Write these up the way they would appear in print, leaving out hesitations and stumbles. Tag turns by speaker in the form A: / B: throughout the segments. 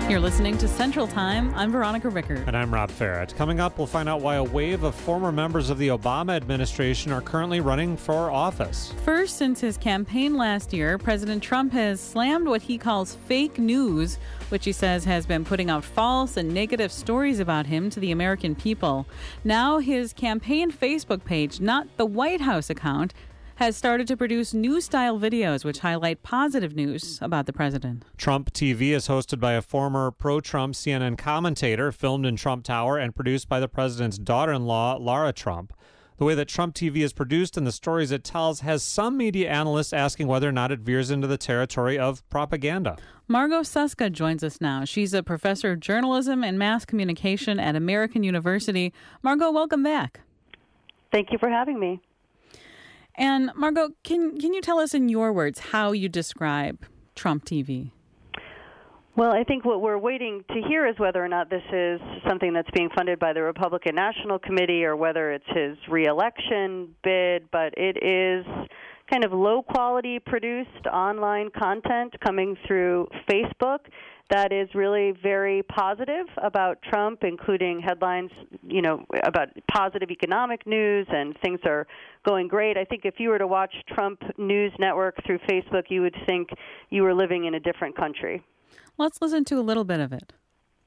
A: You're listening to Central Time. I'm Veronica Rickert.
B: And I'm Rob Farrett. Coming up, we'll find out why a wave of former members of the Obama administration are currently running for office.
A: First, since his campaign last year, President Trump has slammed what he calls fake news, which he says has been putting out false and negative stories about him to the American people. Now his campaign Facebook page, not the White House account, has started to produce new-style videos which highlight positive news about the president.
B: Trump TV is hosted by a former pro-Trump CNN commentator, filmed in Trump Tower and produced by the president's daughter-in-law, Lara Trump. The way that Trump TV is produced and the stories it tells has some media analysts asking whether or not it veers into the territory of propaganda.
A: Margot Suska joins us now. She's a professor of journalism and mass communication at American University. Margot, welcome back.
C: Thank you for having me.
A: And Margot, can you tell us in your words how you describe Trump TV?
C: Well, I think what we're waiting to hear is whether or not this is something that's being funded by the Republican National Committee or whether it's his reelection bid, but it is kind of low-quality produced online content coming through Facebook that is really very positive about Trump, including headlines, about positive economic news and things are going great. I think if you were to watch Trump News Network through Facebook, you would think you were living in a different country.
A: Let's listen to a little bit of it.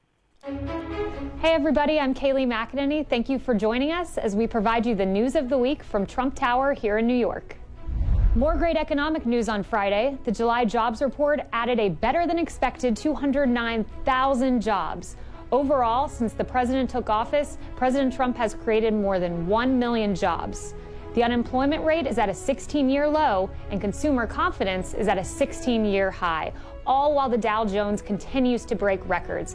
D: Hey everybody, I'm Kayleigh McEnany. Thank you for joining us as we provide you the news of the week from Trump Tower here in New York. More great economic news on Friday. The July jobs report added a better-than-expected 209,000 jobs. Overall, since the president took office, President Trump has created more than 1 million jobs. The unemployment rate is at a 16-year low, and consumer confidence is at a 16-year high, all while the Dow Jones continues to break records.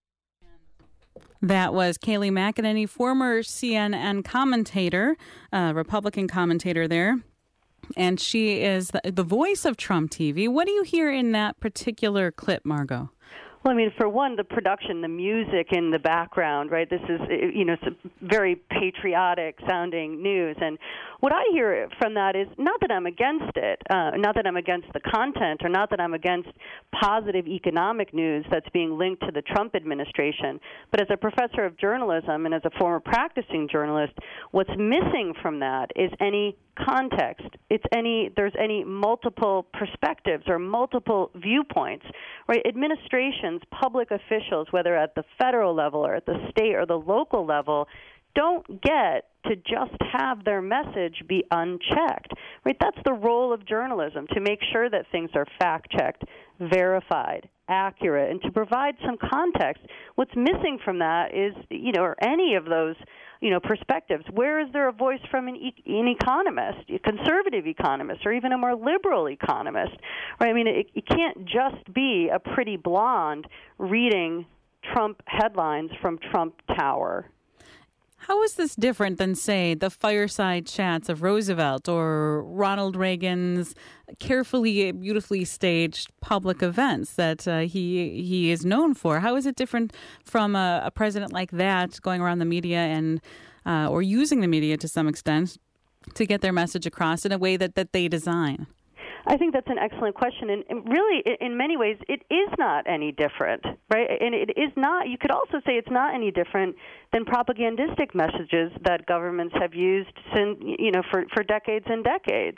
A: That was Kayleigh McEnany, former CNN commentator, Republican commentator there. And she is the voice of Trump TV. What do you hear in that particular clip, Margot?
C: Well, I mean, for one, the production, the music in the background, right? This is, it's a very patriotic-sounding news. And what I hear from that is not that I'm against it, not that I'm against the content, or not that I'm against positive economic news that's being linked to the Trump administration. But as a professor of journalism and as a former practicing journalist, what's missing from that is any context. There's any multiple perspectives or multiple viewpoints, right? Administrations, public officials, whether at the federal level or at the state or the local level, don't get to just have their message be unchecked, right? That's the role of journalism, to make sure that things are fact-checked, verified, accurate, and to provide some context. What's missing from that is, or any of those, perspectives. Where is there a voice from an economist, a conservative economist, or even a more liberal economist? Right? I mean, it can't just be a pretty blonde reading Trump headlines from Trump Tower.
A: How is this different than, say, the fireside chats of Roosevelt or Ronald Reagan's carefully, beautifully staged public events that he is known for? How is it different from a president like that going around the media and or using the media to some extent to get their message across in a way that they design?
C: I think that's an excellent question, and really, in many ways, it is not any different, right? And it is not. You could also say it's not any different than propagandistic messages that governments have used since, for decades and decades.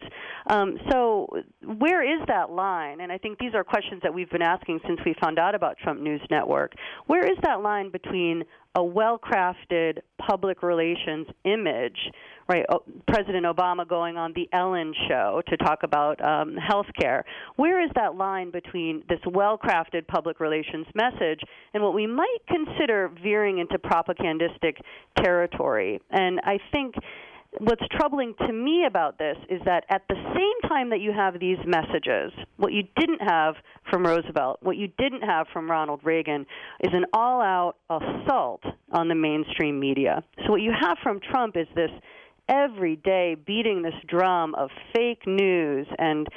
C: So, where is that line? And I think these are questions that we've been asking since we found out about Trump News Network. Where is that line between a well-crafted public relations image, right? President Obama going on the Ellen Show to talk about health care. Where is that line between this well-crafted public relations message and what we might consider veering into propagandistic territory? And I think what's troubling to me about this is that at the same time that you have these messages, what you didn't have from Roosevelt, what you didn't have from Ronald Reagan, is an all-out assault on the mainstream media. So what you have from Trump is this every day beating this drum of fake news and,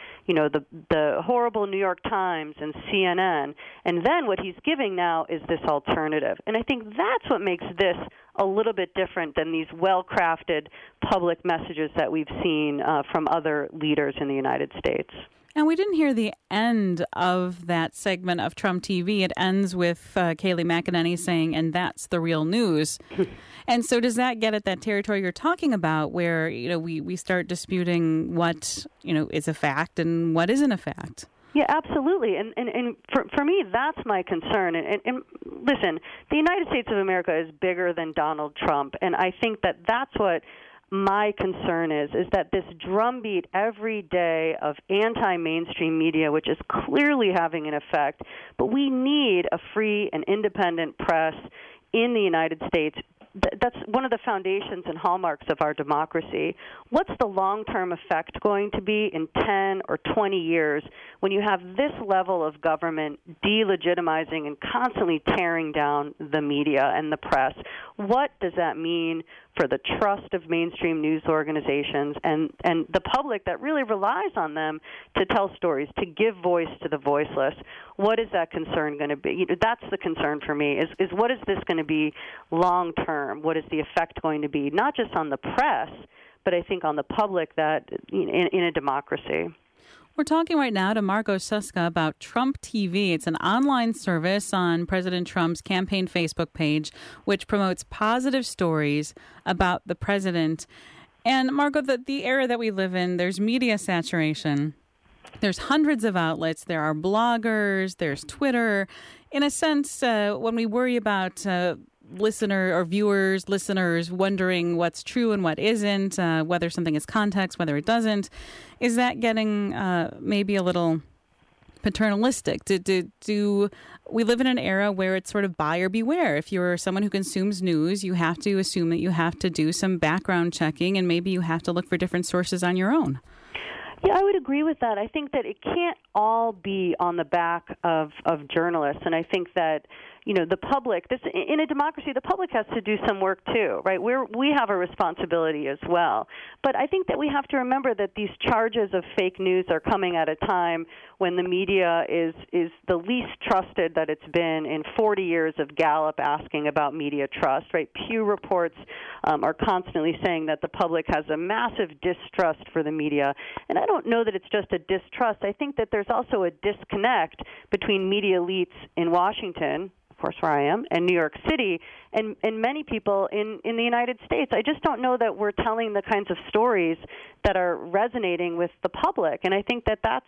C: the horrible New York Times and CNN. And then what he's giving now is this alternative. And I think that's what makes this a little bit different than these well-crafted public messages that we've seen from other leaders in the United States.
A: And we didn't hear the end of that segment of Trump TV. It ends with Kayleigh McEnany saying, "And that's the real news." And so does that get at that territory you're talking about where, we start disputing what, is a fact and what isn't a fact?
C: Yeah, absolutely. And for me, that's my concern. And listen, the United States of America is bigger than Donald Trump. And I think that that's what my concern is that this drumbeat every day of anti-mainstream media, which is clearly having an effect, but we need a free and independent press in the United States. That's one of the foundations and hallmarks of our democracy. What's the long-term effect going to be in 10 or 20 years when you have this level of government delegitimizing and constantly tearing down the media and the press? What does that mean for the trust of mainstream news organizations and the public that really relies on them to tell stories, to give voice to the voiceless? What is that concern going to be? That's the concern for me, is what is this going to be long term? What is the effect going to be, not just on the press, but I think on the public that in a democracy?
A: We're talking right now to Margot Suska about Trump TV. It's an online service on President Trump's campaign Facebook page, which promotes positive stories about the president. And Margot, the era that we live in, there's media saturation. There's hundreds of outlets. There are bloggers. There's Twitter. In a sense, when we worry about listeners wondering what's true and what isn't, whether something is context, whether it doesn't, is that getting maybe a little paternalistic? Do we live in an era where it's sort of buyer beware? If you're someone who consumes news, you have to assume that you have to do some background checking and maybe you have to look for different sources on your own.
C: Yeah, I would agree with that. I think that it can't all be on the back of journalists, and I think that the public, in a democracy, the public has to do some work too, right? We have a responsibility as well. But I think that we have to remember that these charges of fake news are coming at a time when the media is the least trusted that it's been in 40 years of Gallup asking about media trust, right? Pew reports are constantly saying that the public has a massive distrust for the media. And I don't know that it's just a distrust. I think that there's also a disconnect between media elites in Washington, of course where I am, and New York City, and many people in the United States. I just don't know that we're telling the kinds of stories that are resonating with the public. And I think that that's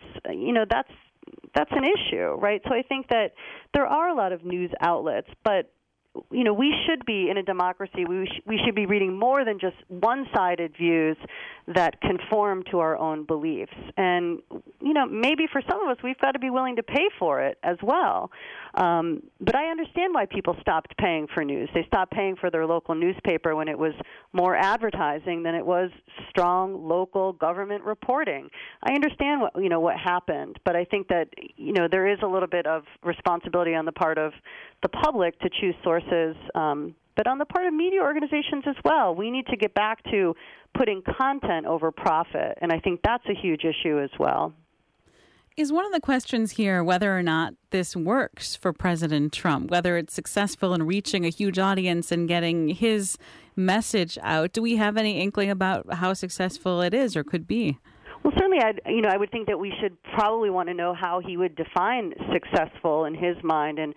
C: an issue, right? So I think that there are a lot of news outlets, but we should be, in a democracy, we should be reading more than just one-sided views that conform to our own beliefs. And, maybe for some of us, we've got to be willing to pay for it as well. But I understand why people stopped paying for news. They stopped paying for their local newspaper when it was more advertising than it was strong local government reporting. I understand what happened, but I think that, there is a little bit of responsibility on the part of the public to choose sources, but on the part of media organizations as well. We need to get back to putting content over profit, and I think that's a huge issue as well.
A: Is one of the questions here whether or not this works for President Trump, whether it's successful in reaching a huge audience and getting his message out? Do we have any inkling about how successful it is or could be?
C: Well, certainly, I would think that we should probably want to know how he would define successful in his mind, and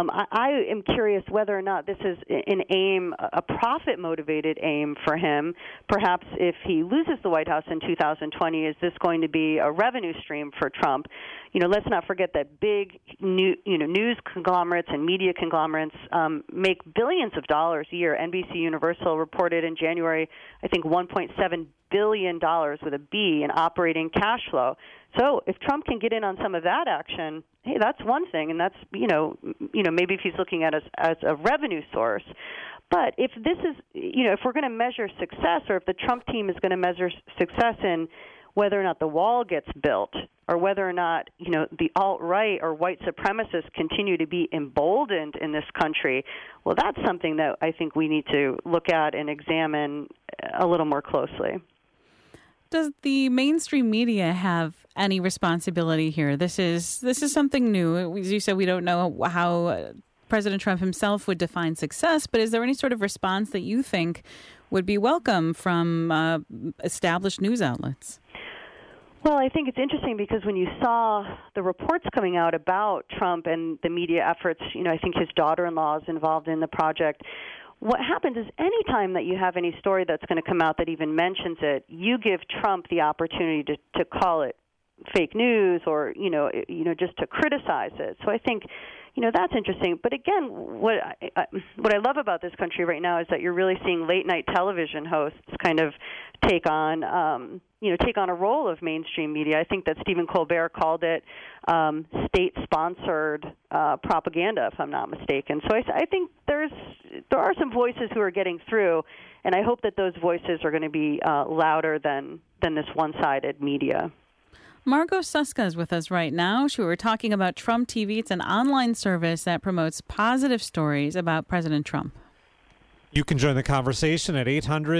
C: I am curious whether or not this is an aim, a profit-motivated aim for him. Perhaps if he loses the White House in 2020, is this going to be a revenue stream for Trump? Let's not forget that big news conglomerates and media conglomerates make billions of dollars a year. NBC Universal reported in January, I think, $1.7 billion with a B in operating cash flow. So if Trump can get in on some of that action, hey, that's one thing, and that's maybe if he's looking at us as a revenue source. But if this is if we're going to measure success, or if the Trump team is going to measure success in whether or not the wall gets built, or whether or not the alt-right or white supremacists continue to be emboldened in this country, well, that's something that I think we need to look at and examine a little more closely.
A: Does the mainstream media have any responsibility here? This is something new. As you said, we don't know how President Trump himself would define success, but is there any sort of response that you think would be welcome from established news outlets?
C: Well, I think it's interesting because when you saw the reports coming out about Trump and the media efforts, I think his daughter-in-law is involved in the project. What happens is any time that you have any story that's going to come out that even mentions it, you give Trump the opportunity to call it fake news or, just to criticize it. So I think, that's interesting. But again, what I love about this country right now is that you're really seeing late-night television hosts kind of take on a role of mainstream media. I think that Stephen Colbert called it state-sponsored propaganda, if I'm not mistaken. So I think there are some voices who are getting through, and I hope that those voices are going to be louder than this one-sided media.
A: Margot Suska is with us right now. We were talking about Trump TV. It's an online service that promotes positive stories about President Trump.
B: You can join the conversation at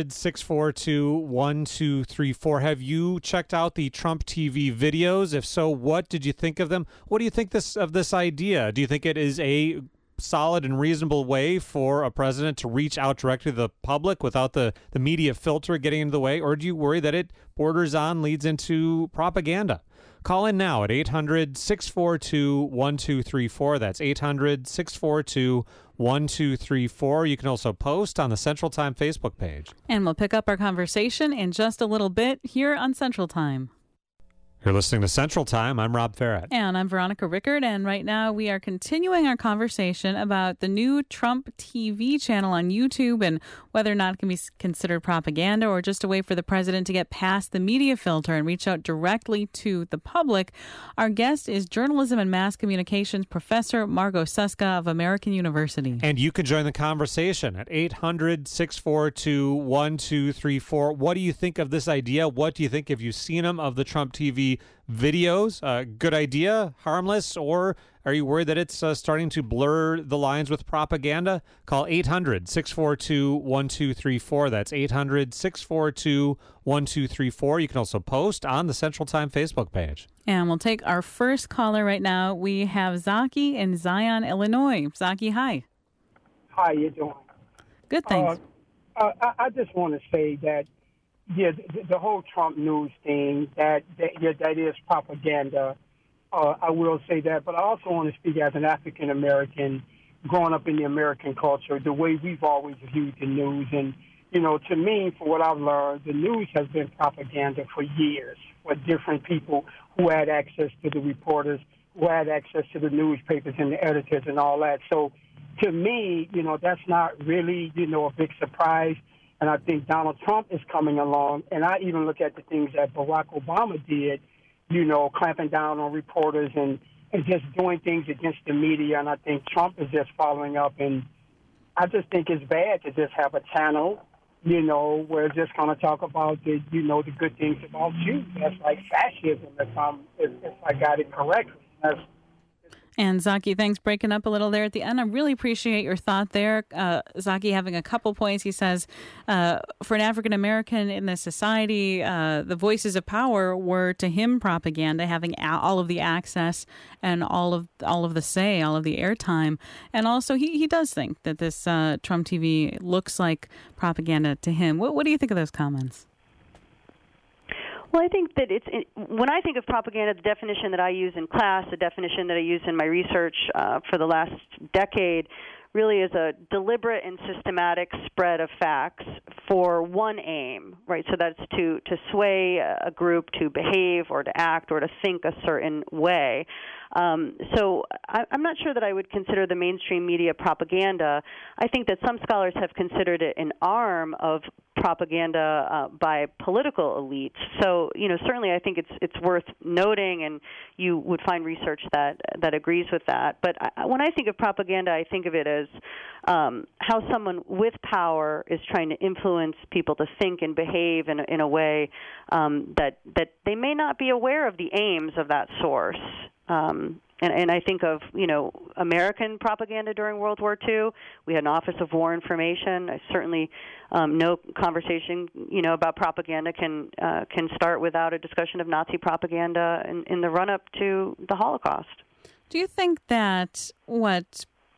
B: 800-642-1234. Have you checked out the Trump TV videos? If so, what did you think of them? What do you think of this idea? Do you think it is a solid and reasonable way for a president to reach out directly to the public without the media filter getting in the way? Or do you worry that it leads into propaganda? Call in now at 800-642-1234. That's 800-642-1234. You can also post on the Central Time Facebook page.
A: And we'll pick up our conversation in just a little bit here on Central Time.
B: You're listening to Central Time. I'm Rob Farrett.
A: And I'm Veronica Rickard. And right now we are continuing our conversation about the new Trump TV channel on YouTube and whether or not it can be considered propaganda or just a way for the president to get past the media filter and reach out directly to the public. Our guest is journalism and mass communications professor Margot Suska of American University.
B: And you can join the conversation at 800-642-1234. What do you think of this idea? What do you think, have you seen them, of the Trump TV videos? Good idea, harmless, or are you worried that it's starting to blur the lines with propaganda? Call 800-642-1234. That's 800-642-1234. You can also post on the Central Time Facebook page.
A: And we'll take our first caller right now. We have Zaki in Zion, Illinois. Zaki, hi.
E: How you doing?
A: Good, thanks.
E: I just want to say that the whole Trump news thing, that is propaganda. I will say that, but I also want to speak as an African American, growing up in the American culture, the way we've always viewed the news. And, to me, for what I've learned, the news has been propaganda for years for different people who had access to the reporters, who had access to the newspapers and the editors and all that. So to me, that's not really, a big surprise. And I think Donald Trump is coming along. And I even look at the things that Barack Obama did, clamping down on reporters and just doing things against the media. And I think Trump is just following up. And I just think it's bad to just have a channel, where it's just going to talk about the good things about you. That's like fascism, if I got it correctly.
A: And Zaki, thanks, breaking up a little there at the end. I really appreciate your thought there. Zaki having a couple points. He says, for an African American in this society, the voices of power were to him propaganda, having all of the access and all of the say, all of the airtime. And also, he does think that this Trump TV looks like propaganda to him. What do you think of those comments?
C: Well, I think that when I think of propaganda, the definition that I use in class, the definition that I use in my research for the last decade, really is a deliberate and systematic spread of facts for one aim, right? So that's to sway a group to behave or to act or to think a certain way. So I'm not sure that I would consider the mainstream media propaganda. I think that some scholars have considered it an arm of propaganda by political elites. So, certainly I think it's worth noting, and you would find research that agrees with that. But when I think of propaganda, I think of it as how someone with power is trying to influence people to think and behave in a way that they may not be aware of the aims of that source. And I think of, American propaganda during World War II. We had an Office of War Information. I certainly no conversation, about propaganda can start without a discussion of Nazi propaganda in the run-up to the Holocaust.
A: Do you think that what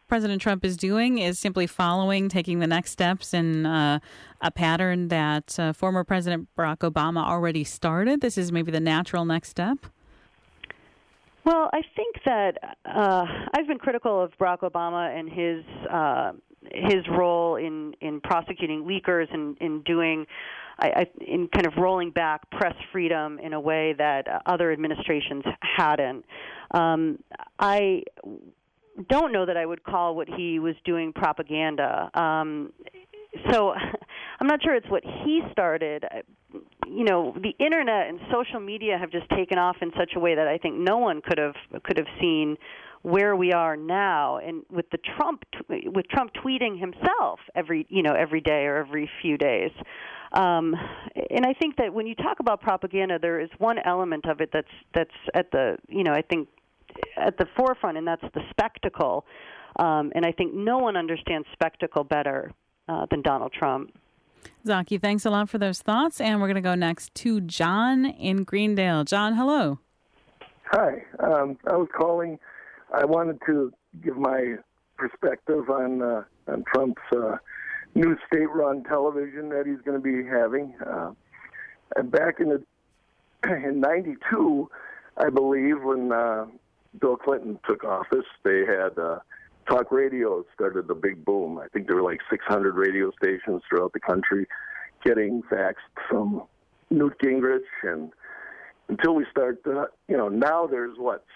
A: President Trump is doing is simply taking the next steps in a pattern that former President Barack Obama already started? This is maybe the natural next step?
C: Well, I think that I've been critical of Barack Obama and his role in prosecuting leakers and in doing in kind of rolling back press freedom in a way that other administrations hadn't. I don't know that I would call what he was doing propaganda. So I'm not sure it's what he started. You know, the internet and social media have just taken off in such a way that I think no one could have seen where we are now, and with Trump tweeting himself every day or every few days. And I think that when you talk about propaganda, there is one element of it that's at the I think at the forefront, and that's the spectacle. And I think no one understands spectacle better than Donald Trump.
A: Zaki, thanks a lot for those thoughts. And we're going to go next to John in Greendale. John, hello.
F: Hi. I was calling. I wanted to give my perspective on Trump's new state-run television that he's going to be having. And back in '92, I believe, when Bill Clinton took office, they had talk radio started the big boom. I think there were like 600 radio stations throughout the country getting faxed from Newt Gingrich, and until we start, now there's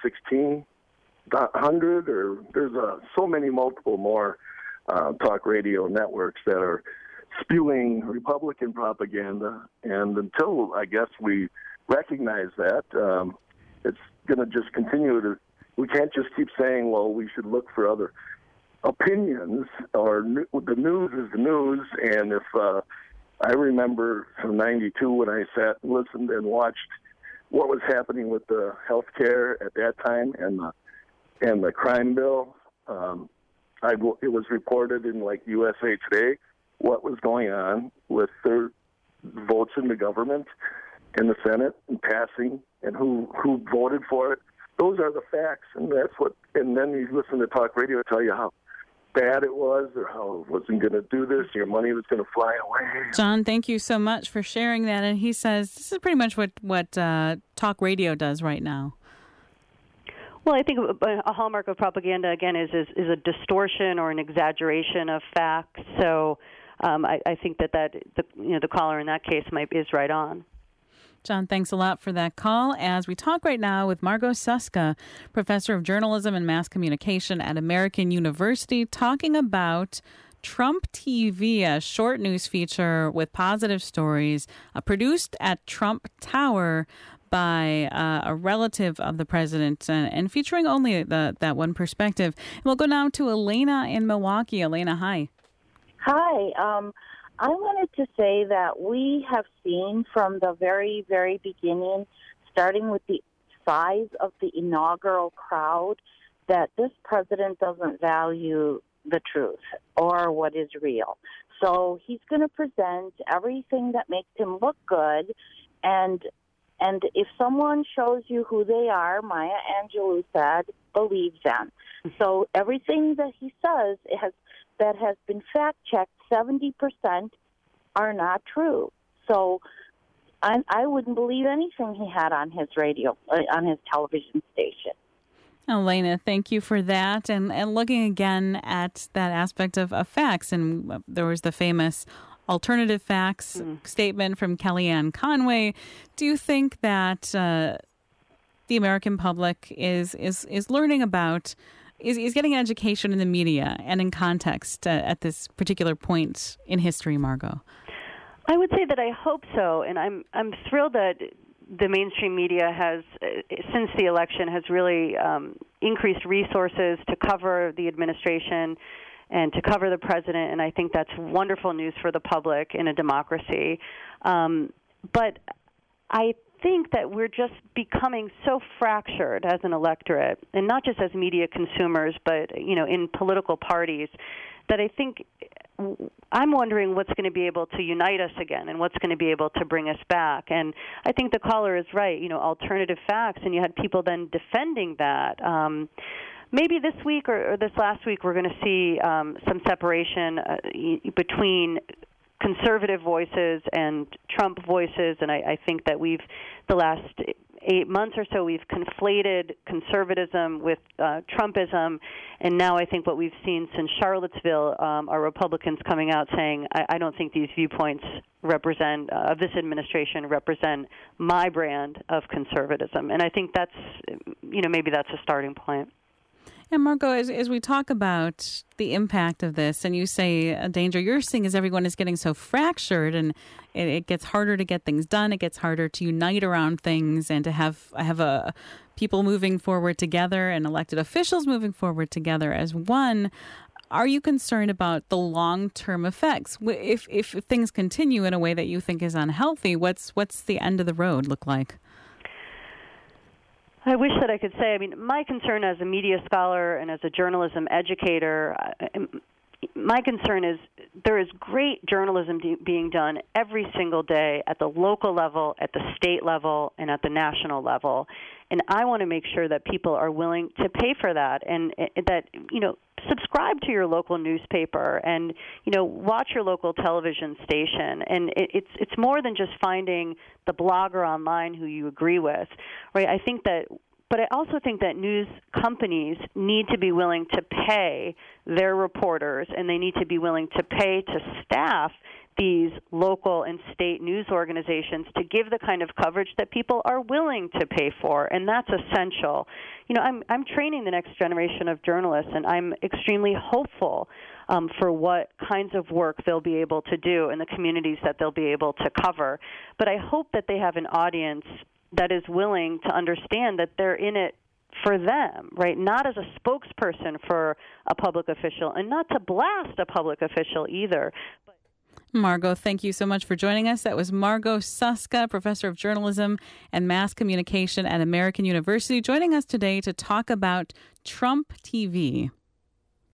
F: 1,600, or there's so many multiple more talk radio networks that are spewing Republican propaganda, and until I guess we recognize that, it's going to just continue to. We can't just keep saying, well, we should look for other opinions, or the news is the news. And if I remember from '92 when I sat and listened and watched what was happening with the health care at that time and the crime bill, it was reported in like USA Today what was going on with their votes in the government, in the Senate, and passing, and who voted for it. Those are the facts, and that's what. And then you listen to talk radio tell you how bad it was, or how it wasn't going to do this, your money was going to fly away.
A: John, thank you so much for sharing that. And he says this is pretty much what talk radio does right now.
C: Well, I think a hallmark of propaganda, again, is a distortion or an exaggeration of facts. So I think that the caller in that case is right on.
A: John, thanks a lot for that call. As we talk right now with Margot Suska, professor of journalism and mass communication at American University, talking about Trump TV, a short news feature with positive stories produced at Trump Tower by a relative of the president and featuring only that one perspective. And we'll go now to Elena in Milwaukee. Elena, hi.
G: Hi. I wanted to say that we have seen from the very, very beginning, starting with the size of the inaugural crowd, that this president doesn't value the truth or what is real. So he's going to present everything that makes him look good, and if someone shows you who they are, Maya Angelou said, believe them. So everything that he says that has been fact-checked, 70% are not true. So I wouldn't believe anything he had on his radio, on his television station.
A: Elena, thank you for that. And looking again at that aspect of facts, and there was the famous alternative facts statement from Kellyanne Conway. Do you think that the American public is learning about, is getting an education in the media and in context at this particular point in history, Margot?
C: I would say that I hope so, and I'm thrilled that the mainstream media has, since the election, has really increased resources to cover the administration and to cover the president, and I think that's wonderful news for the public in a democracy. But I think that we're just becoming so fractured as an electorate, and not just as media consumers, but in political parties, that I think I'm wondering what's going to be able to unite us again and what's going to be able to bring us back. And I think the caller is right, alternative facts, and you had people then defending that. maybe this week or this last week we're going to see some separation between conservative voices and Trump voices, and I think that the last 8 months or so, we've conflated conservatism with Trumpism, and now I think what we've seen since Charlottesville are Republicans coming out saying, I don't think these viewpoints of this administration represent my brand of conservatism, and I think that's, maybe that's a starting point.
A: And Margot, as we talk about the impact of this, and you say a danger you're seeing is everyone is getting so fractured, and it gets harder to get things done. It gets harder to unite around things, and to have people moving forward together and elected officials moving forward together as one. Are you concerned about the long-term effects? If things continue in a way that you think is unhealthy, what's the end of the road look like?
C: I wish that I could say. I mean, my concern as a media scholar and as a journalism educator, my concern is there is great journalism being done every single day at the local level, at the state level, and at the national level. And I want to make sure that people are willing to pay for that, and that, subscribe to your local newspaper and, watch your local television station. And it's more than just finding the blogger online who you agree with, right? But I also think that news companies need to be willing to pay their reporters, and they need to be willing to pay to staff these local and state news organizations to give the kind of coverage that people are willing to pay for, and that's essential. I'm training the next generation of journalists, and I'm extremely hopeful for what kinds of work they'll be able to do in the communities that they'll be able to cover. But I hope that they have an audience that is willing to understand that they're in it for them, right? Not as a spokesperson for a public official, and not to blast a public official either.
A: Margot, thank you so much for joining us. That was Margot Suska, professor of journalism and mass communication at American University, joining us today to talk about Trump TV.